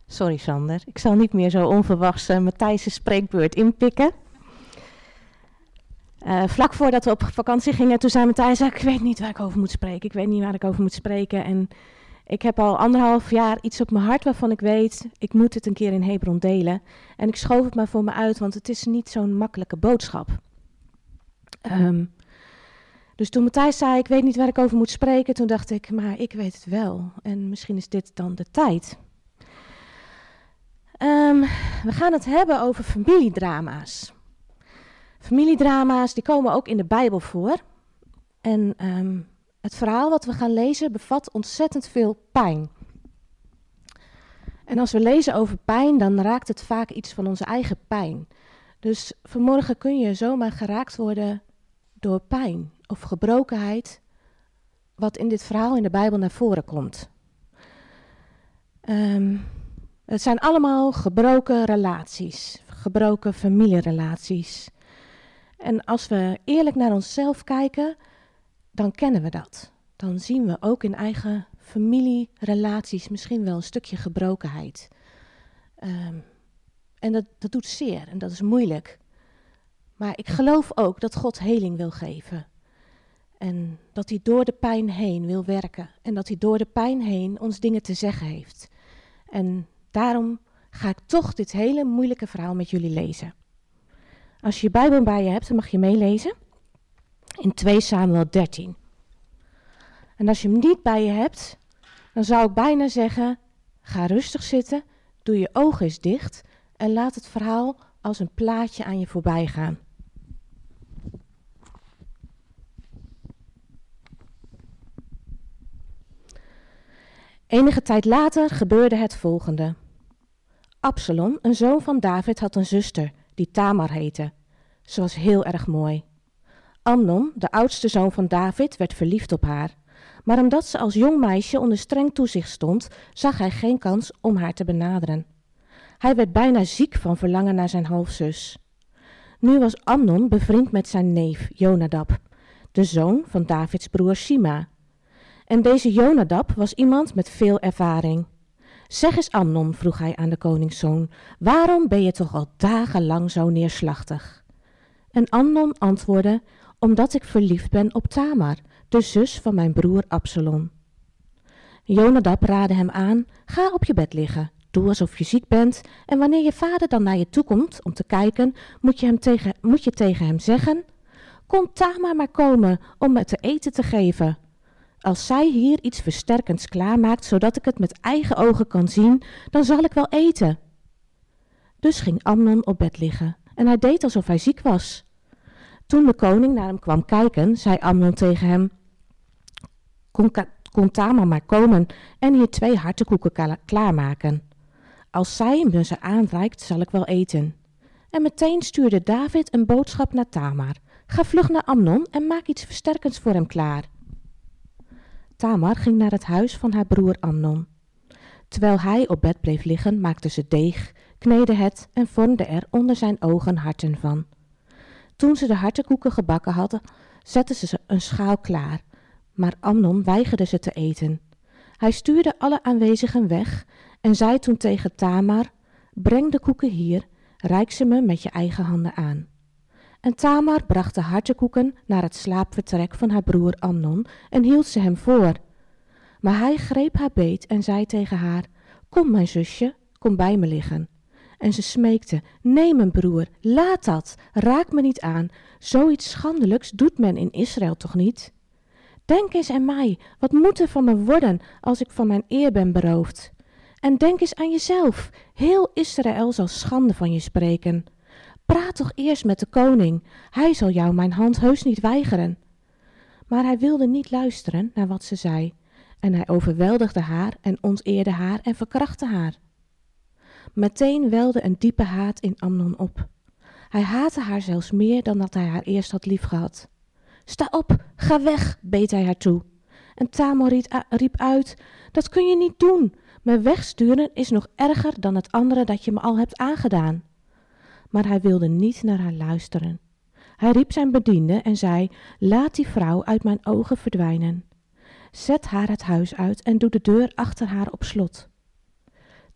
Sorry Sander, ik zal niet meer zo onverwachts Matthijs' spreekbeurt inpikken. Vlak voordat we op vakantie gingen, toen zei Matthijs, ik weet niet waar ik over moet spreken. En ik heb al 1,5 jaar iets op mijn hart waarvan ik weet, ik moet het een keer in Hebron delen. En ik schoof het maar voor me uit, want het is niet zo'n makkelijke boodschap. Dus toen Matthijs zei, ik weet niet waar ik over moet spreken, toen dacht ik, maar ik weet het wel. En misschien is dit dan de tijd. We gaan het hebben over familiedrama's. Familiedrama's die komen ook in de Bijbel voor. En het verhaal wat we gaan lezen bevat ontzettend veel pijn. En als we lezen over pijn, dan raakt het vaak iets van onze eigen pijn. Dus vanmorgen kun je zomaar geraakt worden door pijn of gebrokenheid, wat in dit verhaal in de Bijbel naar voren komt. Het zijn allemaal gebroken relaties, gebroken familierelaties. En als we eerlijk naar onszelf kijken, dan kennen we dat. Dan zien we ook in eigen familierelaties misschien wel een stukje gebrokenheid. En dat doet zeer en dat is moeilijk. Maar ik geloof ook dat God heling wil geven. En dat hij door de pijn heen wil werken. En dat hij door de pijn heen ons dingen te zeggen heeft. En daarom ga ik toch dit hele moeilijke verhaal met jullie lezen. Als je je Bijbel bij je hebt, dan mag je meelezen. In 2 Samuel 13. En als je hem niet bij je hebt, dan zou ik bijna zeggen, ga rustig zitten, doe je ogen eens dicht en laat het verhaal als een plaatje aan je voorbij gaan. Enige tijd later gebeurde het volgende. Absalom, een zoon van David, had een zuster die Tamar heette. Ze was heel erg mooi. Amnon, de oudste zoon van David, werd verliefd op haar. Maar omdat ze als jong meisje onder streng toezicht stond, zag hij geen kans om haar te benaderen. Hij werd bijna ziek van verlangen naar zijn halfzus. Nu was Amnon bevriend met zijn neef Jonadab, de zoon van Davids broer Shima. En deze Jonadab was iemand met veel ervaring. Zeg eens Amnon, vroeg hij aan de koningszoon, waarom ben je toch al dagenlang zo neerslachtig? En Amnon antwoordde, omdat ik verliefd ben op Tamar, de zus van mijn broer Absalom. Jonadab raadde hem aan, ga op je bed liggen, doe alsof je ziek bent en wanneer je vader dan naar je toe komt om te kijken, moet je tegen hem zeggen, kom Tamar maar komen om me te eten te geven. Als zij hier iets versterkends klaarmaakt, zodat ik het met eigen ogen kan zien, dan zal ik wel eten. Dus ging Amnon op bed liggen en hij deed alsof hij ziek was. Toen de koning naar hem kwam kijken, zei Amnon tegen hem, kom Tamar maar komen en hier 2 hartekoeken klaarmaken. Als zij me ze aanreikt, zal ik wel eten. En meteen stuurde David een boodschap naar Tamar. Ga vlug naar Amnon en maak iets versterkends voor hem klaar. Tamar ging naar het huis van haar broer Amnon. Terwijl hij op bed bleef liggen, maakte ze deeg, kneedde het en vormde er onder zijn ogen harten van. Toen ze de hartekoeken gebakken hadden, zette ze een schaal klaar, maar Amnon weigerde ze te eten. Hij stuurde alle aanwezigen weg en zei toen tegen Tamar, breng de koeken hier, reik ze me met je eigen handen aan. En Tamar bracht de hartekoeken naar het slaapvertrek van haar broer Amnon en hield ze hem voor. Maar hij greep haar beet en zei tegen haar, kom mijn zusje, kom bij me liggen. En ze smeekte, nee mijn broer, laat dat, raak me niet aan, zoiets schandelijks doet men in Israël toch niet? Denk eens aan mij, wat moet er van me worden als ik van mijn eer ben beroofd? En denk eens aan jezelf, heel Israël zal schande van je spreken. Praat toch eerst met de koning, hij zal jou mijn hand heus niet weigeren. Maar hij wilde niet luisteren naar wat ze zei, en hij overweldigde haar en onteerde haar en verkrachtte haar. Meteen welde een diepe haat in Amnon op. Hij haatte haar zelfs meer dan dat hij haar eerst had liefgehad. Sta op, ga weg, beet hij haar toe. En Tamar riep uit, dat kun je niet doen, me wegsturen is nog erger dan het andere dat je me al hebt aangedaan. Maar hij wilde niet naar haar luisteren. Hij riep zijn bediende en zei, laat die vrouw uit mijn ogen verdwijnen. Zet haar het huis uit en doe de deur achter haar op slot.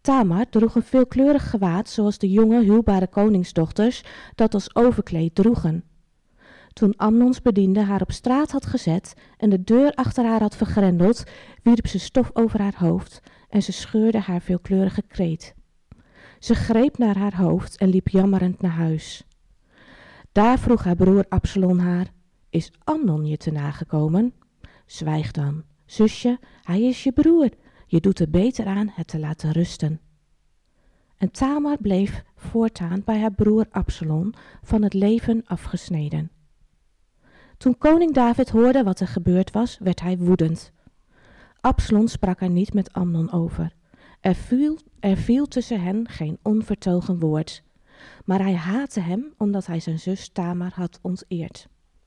Tamar droeg een veelkleurig gewaad zoals de jonge, huwbare koningsdochters dat als overkleed droegen. Toen Amnons bediende haar op straat had gezet en de deur achter haar had vergrendeld, wierp ze stof over haar hoofd en ze scheurde haar veelkleurige kleed. Ze greep naar haar hoofd en liep jammerend naar huis. Daar vroeg haar broer Absalom haar: is Amnon je te nagekomen? Zwijg dan, zusje, hij is je broer. Je doet er beter aan het te laten rusten. En Tamar bleef voortaan bij haar broer Absalom van het leven afgesneden. Toen koning David hoorde wat er gebeurd was, werd hij woedend. Absalom sprak er niet met Amnon over. Er viel tussen hen geen onvertogen woord. Maar hij haatte hem omdat hij zijn zus Tamar had onteerd.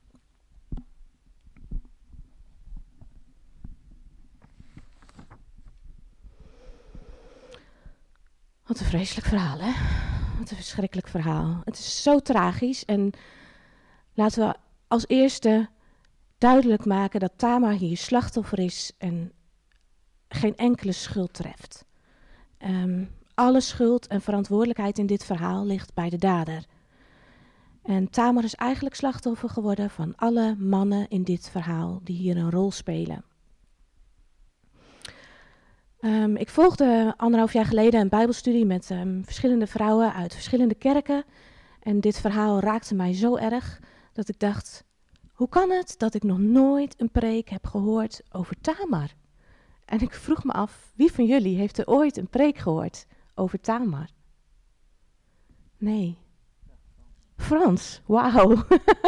Wat een vreselijk verhaal, hè? Wat een verschrikkelijk verhaal. Het is zo tragisch en laten we als eerste duidelijk maken dat Tamar hier slachtoffer is en geen enkele schuld treft. Alle schuld en verantwoordelijkheid in dit verhaal ligt bij de dader. En Tamar is eigenlijk slachtoffer geworden van alle mannen in dit verhaal die hier een rol spelen. Ik volgde 1,5 jaar geleden een bijbelstudie met verschillende vrouwen uit verschillende kerken. En dit verhaal raakte mij zo erg dat ik dacht, hoe kan het dat ik nog nooit een preek heb gehoord over Tamar? En ik vroeg me af, wie van jullie heeft er ooit een preek gehoord over Tamar? Nee. Frans, wauw.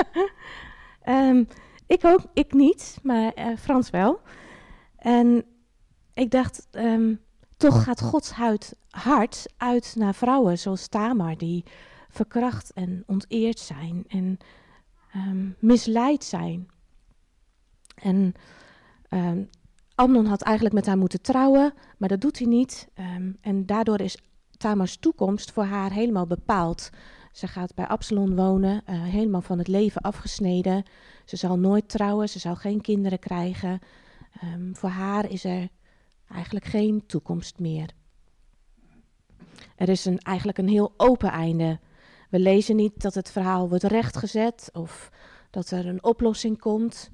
Ik niet, maar Frans wel. En ik dacht, toch gaat Gods hart uit naar vrouwen zoals Tamar, die verkracht en onteerd zijn en misleid zijn. En Amnon had eigenlijk met haar moeten trouwen, maar dat doet hij niet. En daardoor is Tamars toekomst voor haar helemaal bepaald. Ze gaat bij Absalom wonen, helemaal van het leven afgesneden. Ze zal nooit trouwen, ze zal geen kinderen krijgen. Voor haar is er eigenlijk geen toekomst meer. Er is eigenlijk een heel open einde. We lezen niet dat het verhaal wordt rechtgezet of dat er een oplossing komt.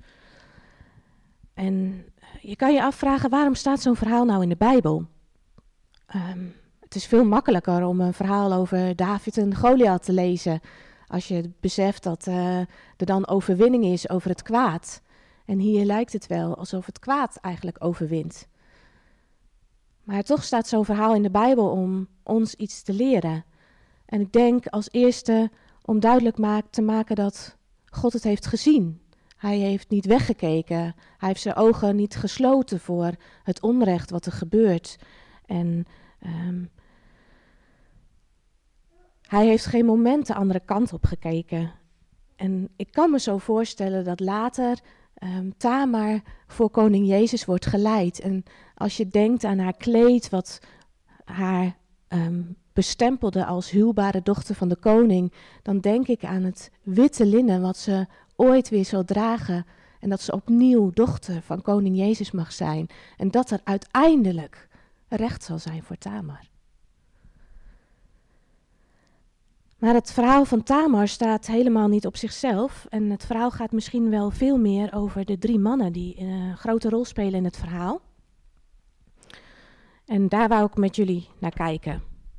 En je kan je afvragen, waarom staat zo'n verhaal nou in de Bijbel? Het is veel makkelijker om een verhaal over David en Goliath te lezen, als je beseft dat er dan overwinning is over het kwaad. En hier lijkt het wel alsof het kwaad eigenlijk overwint. Maar toch staat zo'n verhaal in de Bijbel om ons iets te leren. En ik denk als eerste om duidelijk te maken dat God het heeft gezien. Hij heeft niet weggekeken. Hij heeft zijn ogen niet gesloten voor het onrecht wat er gebeurt. En hij heeft geen moment de andere kant op gekeken. En ik kan me zo voorstellen dat later Tamar voor koning Jezus wordt geleid. En als je denkt aan haar kleed wat haar bestempelde als huwbare dochter van de koning, dan denk ik aan het witte linnen wat ze ooit weer zal dragen. En dat ze opnieuw dochter van koning Jezus mag zijn. En dat er uiteindelijk recht zal zijn voor Tamar. Maar het verhaal van Tamar staat helemaal niet op zichzelf. En het verhaal gaat misschien wel veel meer over de 3 mannen die een grote rol spelen in het verhaal. En daar wou ik met jullie naar kijken.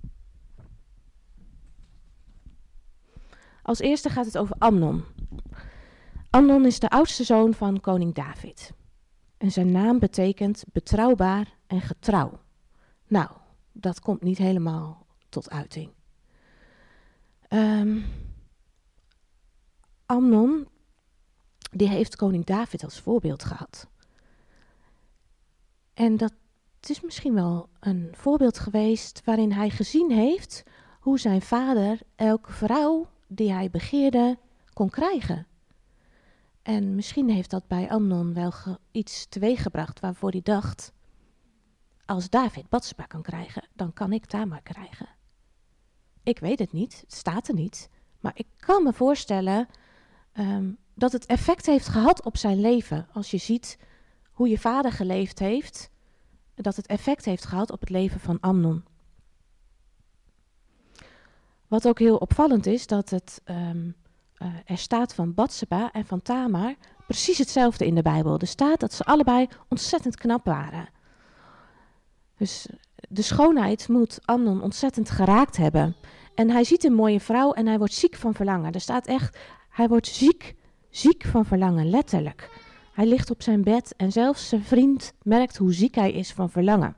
Als eerste gaat het over Amnon. Amnon is de oudste zoon van koning David. En zijn naam betekent betrouwbaar en getrouw. Nou, dat komt niet helemaal tot uiting. Amnon, die heeft koning David als voorbeeld gehad. En dat is misschien wel een voorbeeld geweest waarin hij gezien heeft hoe zijn vader elke vrouw die hij begeerde kon krijgen. En misschien heeft dat bij Amnon wel iets teweeggebracht waarvoor hij dacht, als David Batsheba kan krijgen, dan kan ik Tamar krijgen. Ik weet het niet, het staat er niet, maar ik kan me voorstellen dat het effect heeft gehad op zijn leven. Als je ziet hoe je vader geleefd heeft, dat het effect heeft gehad op het leven van Amnon. Wat ook heel opvallend is, dat er staat van Batseba en van Tamar precies hetzelfde in de Bijbel. Er staat dat ze allebei ontzettend knap waren. Dus de schoonheid moet Amnon ontzettend geraakt hebben. En hij ziet een mooie vrouw en hij wordt ziek van verlangen. Er staat echt, hij wordt ziek van verlangen, letterlijk. Hij ligt op zijn bed en zelfs zijn vriend merkt hoe ziek hij is van verlangen.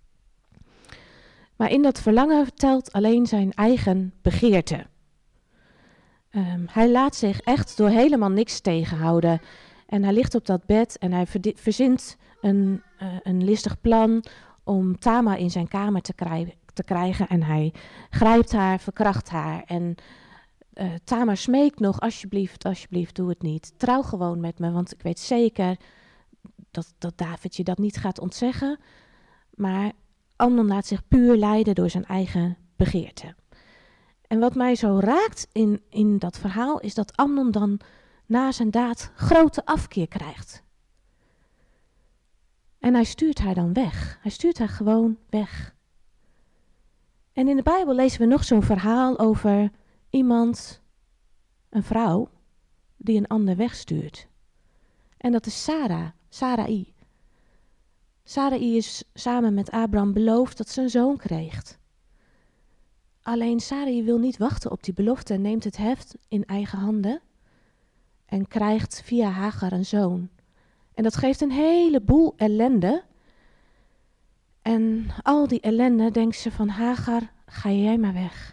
Maar in dat verlangen telt alleen zijn eigen begeerte. Hij laat zich echt door helemaal niks tegenhouden. En hij ligt op dat bed en hij verzint een listig plan om Tamar in zijn kamer te krijgen. En hij grijpt haar, verkracht haar. En Tamar smeekt nog, alsjeblieft, doe het niet. Trouw gewoon met me, want ik weet zeker dat David je dat niet gaat ontzeggen. Maar Amnon laat zich puur leiden door zijn eigen begeerte. En wat mij zo raakt in dat verhaal is dat Amnon dan na zijn daad grote afkeer krijgt. En hij stuurt haar dan weg. Hij stuurt haar gewoon weg. En in de Bijbel lezen we nog zo'n verhaal over iemand, een vrouw, die een ander wegstuurt. En dat is Sarai. Sarai is samen met Abraham beloofd dat ze een zoon kreeg. Alleen Sarai wil niet wachten op die belofte en neemt het heft in eigen handen en krijgt via Hagar een zoon. En dat geeft een heleboel ellende. En al die ellende denkt ze van Hagar, ga jij maar weg.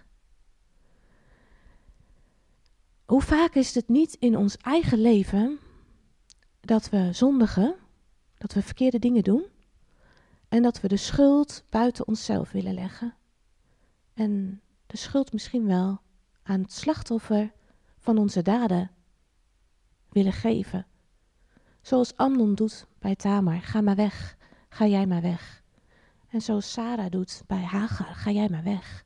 Hoe vaak is het niet in ons eigen leven dat we zondigen, dat we verkeerde dingen doen en dat we de schuld buiten onszelf willen leggen. En de schuld misschien wel aan het slachtoffer van onze daden willen geven. Zoals Amnon doet bij Tamar, ga maar weg, ga jij maar weg. En zoals Sarah doet bij Hagar, ga jij maar weg.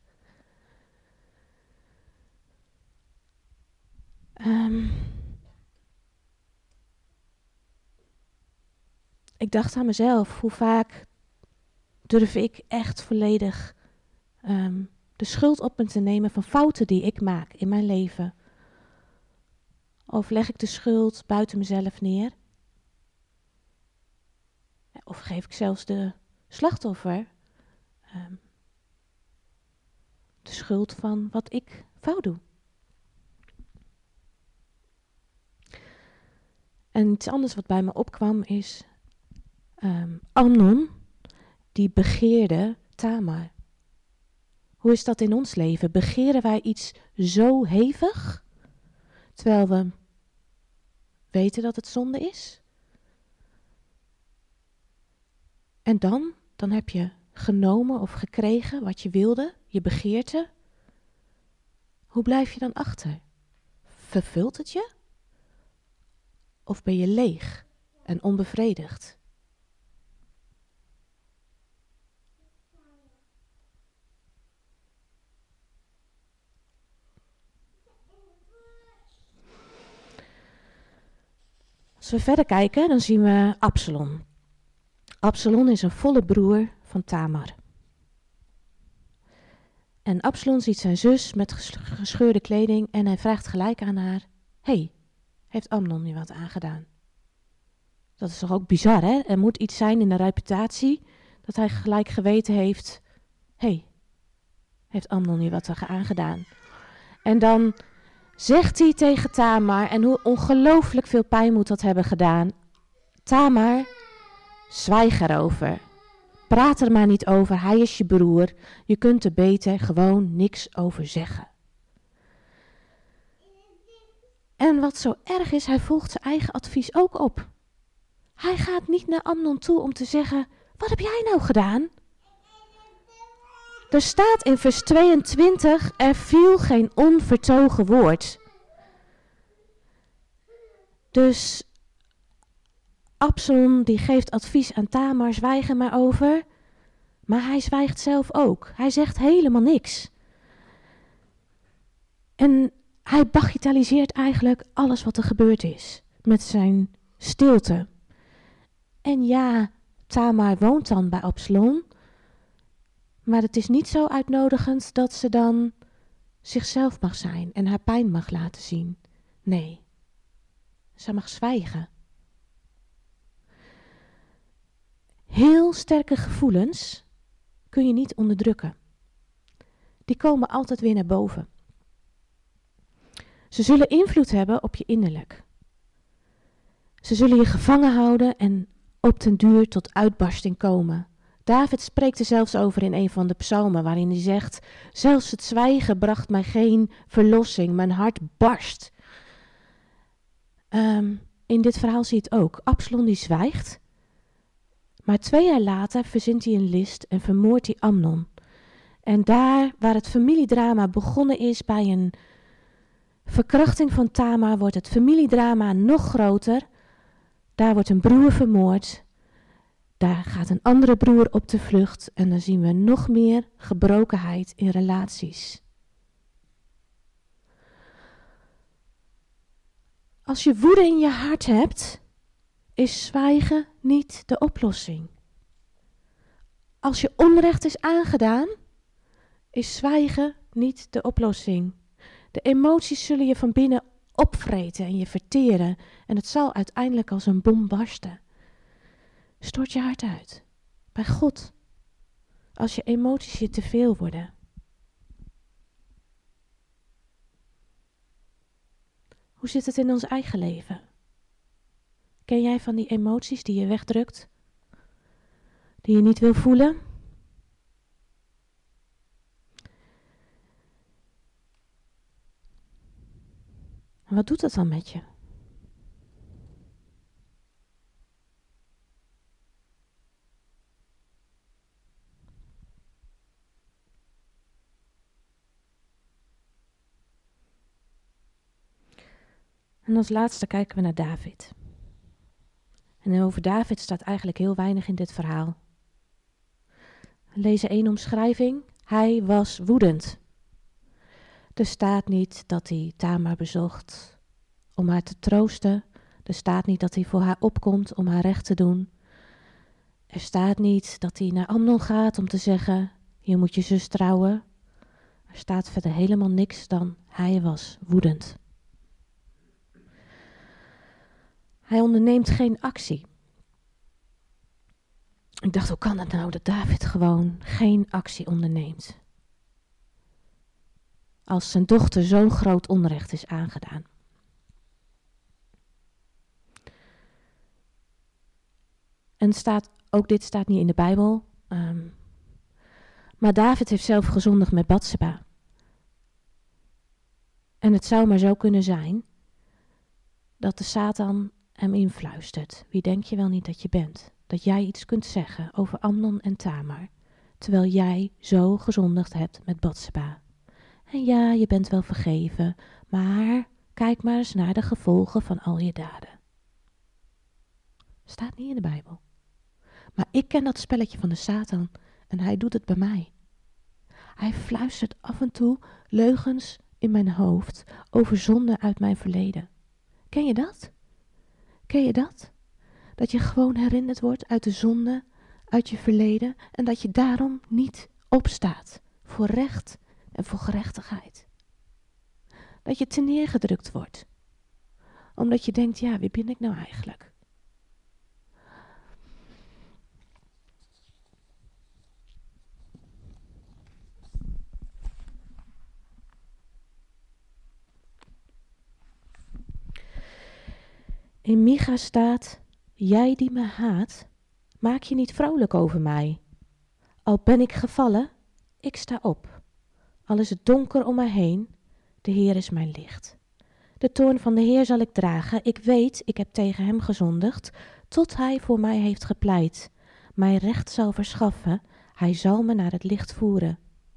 Ik dacht aan mezelf, hoe vaak durf ik echt volledig de schuld op me te nemen van fouten die ik maak in mijn leven? Of leg ik de schuld buiten mezelf neer? Of geef ik zelfs de slachtoffer de schuld van wat ik fout doe? En iets anders wat bij me opkwam is Amnon, die begeerde Tamar. Hoe is dat in ons leven? Begeren wij iets zo hevig, terwijl we weten dat het zonde is? En dan heb je genomen of gekregen wat je wilde, je begeerte. Hoe blijf je dan achter? Vervult het je? Of ben je leeg en onbevredigd? Als we verder kijken, dan zien we Absalom. Absalom is een volle broer van Tamar. En Absalom ziet zijn zus met gescheurde kleding en hij vraagt gelijk aan haar: hey, heeft Amnon je wat aangedaan? Dat is toch ook bizar, hè? Er moet iets zijn in de reputatie dat hij gelijk geweten heeft: hey, heeft Amnon je wat aangedaan? En dan zegt hij tegen Tamar, en hoe ongelooflijk veel pijn moet dat hebben gedaan: Tamar, zwijg erover. Praat er maar niet over, hij is je broer. Je kunt er beter gewoon niks over zeggen. En wat zo erg is, hij volgt zijn eigen advies ook op. Hij gaat niet naar Amnon toe om te zeggen: wat heb jij nou gedaan? Er staat in vers 22, er viel geen onvertogen woord. Dus Absalom die geeft advies aan Tamar, zwijg er maar over. Maar hij zwijgt zelf ook. Hij zegt helemaal niks. En hij bagatelliseert eigenlijk alles wat er gebeurd is. Met zijn stilte. En ja, Tamar woont dan bij Absalom. Maar het is niet zo uitnodigend dat ze dan zichzelf mag zijn en haar pijn mag laten zien. Nee, zij mag zwijgen. Heel sterke gevoelens kun je niet onderdrukken. Die komen altijd weer naar boven. Ze zullen invloed hebben op je innerlijk. Ze zullen je gevangen houden en op den duur tot uitbarsting komen. David spreekt er zelfs over in een van de psalmen, waarin hij zegt: zelfs het zwijgen bracht mij geen verlossing, mijn hart barst. In dit verhaal zie je het ook. Absalom die zwijgt, maar 2 jaar later verzint hij een list en vermoordt hij Amnon. En daar waar het familiedrama begonnen is bij een verkrachting van Tamar, wordt het familiedrama nog groter. Daar wordt een broer vermoord. Daar gaat een andere broer op de vlucht. En dan zien we nog meer gebrokenheid in relaties. Als je woede in je hart hebt, is zwijgen niet de oplossing. Als je onrecht is aangedaan, is zwijgen niet de oplossing. De emoties zullen je van binnen opvreten en je verteren. En het zal uiteindelijk als een bom barsten. Stort je hart uit. Bij God. Als je emoties je te veel worden. Hoe zit het in ons eigen leven? Ken jij van die emoties die je wegdrukt? Die je niet wil voelen? En wat doet dat dan met je? En als laatste kijken we naar David. En over David staat eigenlijk heel weinig in dit verhaal. We lezen 1 omschrijving. Hij was woedend. Er staat niet dat hij Tamar bezocht om haar te troosten. Er staat niet dat hij voor haar opkomt om haar recht te doen. Er staat niet dat hij naar Amnon gaat om te zeggen: hier moet je zus trouwen. Er staat verder helemaal niks dan hij was woedend. Hij onderneemt geen actie. Ik dacht, hoe kan het nou dat David gewoon geen actie onderneemt? Als zijn dochter zo'n groot onrecht is aangedaan. En ook dit staat niet in de Bijbel. Maar David heeft zelf gezondigd met Batseba. En het zou maar zo kunnen zijn dat de Satan hem influistert. Wie denk je wel niet dat je bent? Dat jij iets kunt zeggen over Amnon en Tamar, terwijl jij zo gezondigd hebt met Batseba. En ja, je bent wel vergeven, maar kijk maar eens naar de gevolgen van al je daden. Staat niet in de Bijbel. Maar ik ken dat spelletje van de Satan en hij doet het bij mij. Hij fluistert af en toe leugens in mijn hoofd over zonde uit mijn verleden. Ken je dat? Ken je dat? Dat je gewoon herinnerd wordt uit de zonde, uit je verleden en dat je daarom niet opstaat voor recht en voor gerechtigheid. Dat je te neergedrukt wordt. Omdat je denkt, ja, wie ben ik nou eigenlijk? In Micha staat: jij die me haat, maak je niet vrolijk over mij. Al ben ik gevallen, ik sta op. Al is het donker om mij heen, de Heer is mijn licht. De toorn van de Heer zal ik dragen. Ik weet, ik heb tegen hem gezondigd, tot hij voor mij heeft gepleit. Mij recht zal verschaffen, hij zal me naar het licht voeren.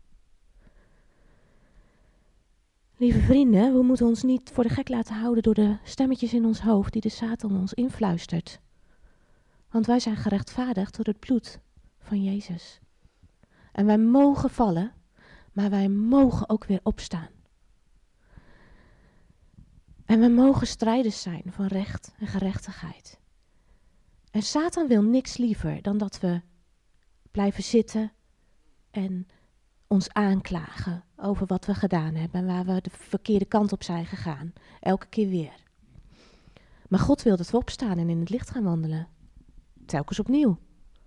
Lieve vrienden, we moeten ons niet voor de gek laten houden door de stemmetjes in ons hoofd die de Satan ons influistert. Want wij zijn gerechtvaardigd door het bloed van Jezus. En wij mogen vallen, maar wij mogen ook weer opstaan. En we mogen strijders zijn van recht en gerechtigheid. En Satan wil niks liever dan dat we blijven zitten en ons aanklagen over wat we gedaan hebben en waar we de verkeerde kant op zijn gegaan. Elke keer weer. Maar God wil dat we opstaan en in het licht gaan wandelen. Telkens opnieuw.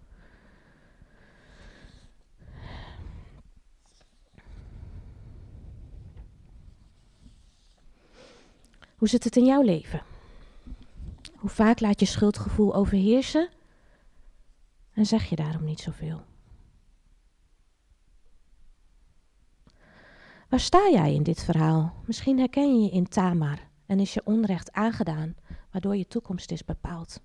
Hoe zit het in jouw leven? Hoe vaak laat je schuldgevoel overheersen en zeg je daarom niet zoveel? Waar sta jij in dit verhaal? Misschien herken je je in Tamar en is je onrecht aangedaan, waardoor je toekomst is bepaald.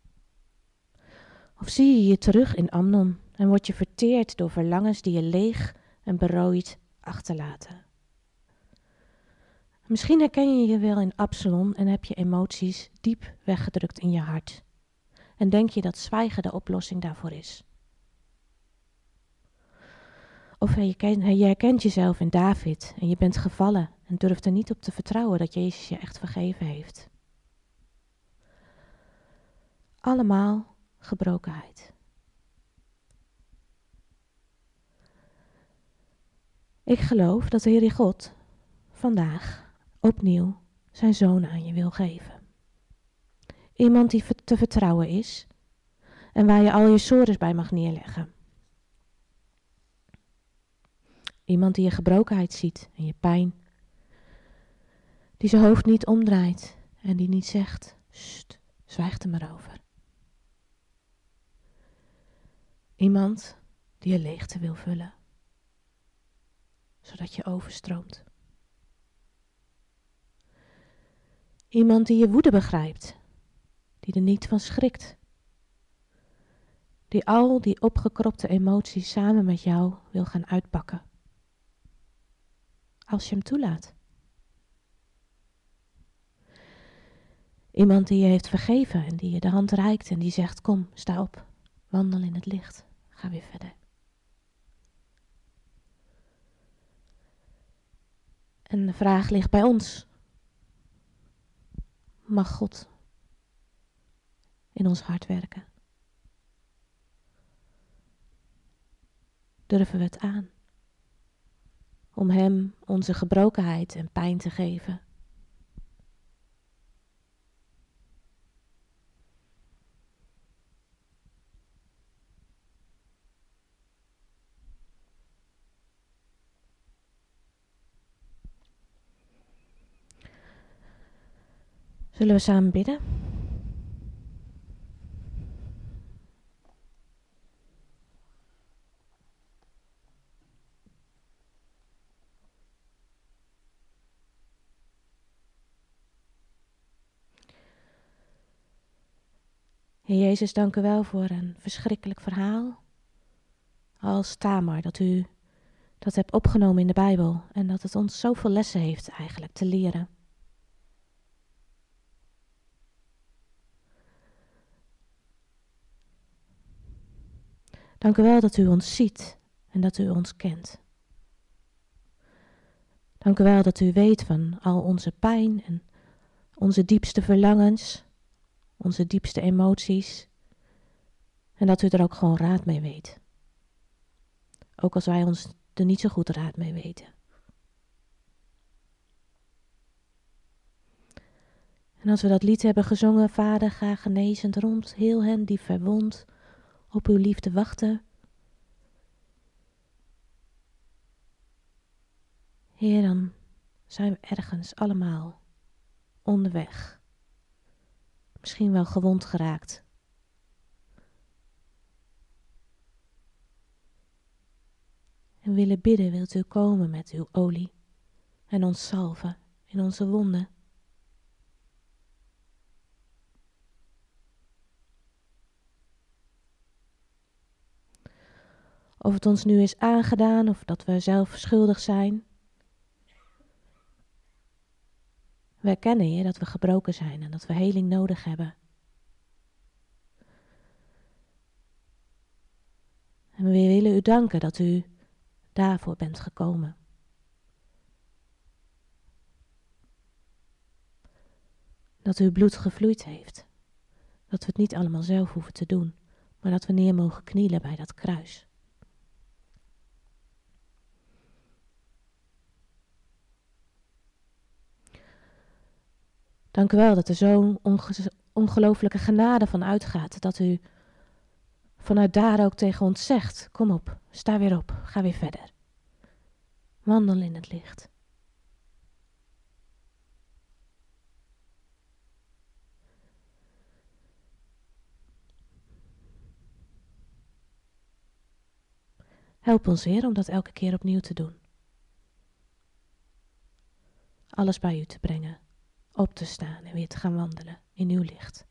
Of zie je je terug in Amnon en word je verteerd door verlangens die je leeg en berooid achterlaten. Misschien herken je je wel in Absalom en heb je emoties diep weggedrukt in je hart. En denk je dat zwijgen de oplossing daarvoor is. Of je herkent jezelf in David en je bent gevallen en durft er niet op te vertrouwen dat Jezus je echt vergeven heeft. Allemaal gebrokenheid. Ik geloof dat de Heere God vandaag opnieuw zijn zoon aan je wil geven. Iemand die te vertrouwen is en waar je al je sores bij mag neerleggen. Iemand die je gebrokenheid ziet en je pijn. Die zijn hoofd niet omdraait en die niet zegt, sst, zwijg er maar over. Iemand die je leegte wil vullen, zodat je overstroomt. Iemand die je woede begrijpt, die er niet van schrikt. Die al die opgekropte emoties samen met jou wil gaan uitpakken. Als je hem toelaat. Iemand die je heeft vergeven en die je de hand reikt en die zegt, kom, sta op, wandel in het licht, ga weer verder. En de vraag ligt bij ons. Mag God in ons hart werken? Durven we het aan? Om hem onze gebrokenheid en pijn te geven. Zullen we samen bidden? Heer Jezus, dank u wel voor een verschrikkelijk verhaal als Tamar, dat u dat hebt opgenomen in de Bijbel en dat het ons zoveel lessen heeft eigenlijk te leren. Dank u wel dat u ons ziet en dat u ons kent. Dank u wel dat u weet van al onze pijn en onze diepste verlangens, onze diepste emoties. En dat u er ook gewoon raad mee weet. Ook als wij ons er niet zo goed raad mee weten. En als we dat lied hebben gezongen, Vader, ga genezend rond, heel hen die verwond op uw liefde wachten. Heer, dan zijn we ergens allemaal onderweg. Misschien wel gewond geraakt. En willen bidden, wilt u komen met uw olie en ons salven in onze wonden. Of het ons nu is aangedaan of dat we zelf schuldig zijn. We erkennen, Heer, dat we gebroken zijn en dat we heling nodig hebben. En we willen u danken dat u daarvoor bent gekomen. Dat uw bloed gevloeid heeft. Dat we het niet allemaal zelf hoeven te doen, maar dat we neer mogen knielen bij dat kruis. Dank u wel dat er zo'n ongelooflijke genade van uitgaat, dat u vanuit daar ook tegen ons zegt, kom op, sta weer op, ga weer verder. Wandel in het licht. Help ons, Heer, om dat elke keer opnieuw te doen. Alles bij u te brengen, op te staan en weer te gaan wandelen in uw licht.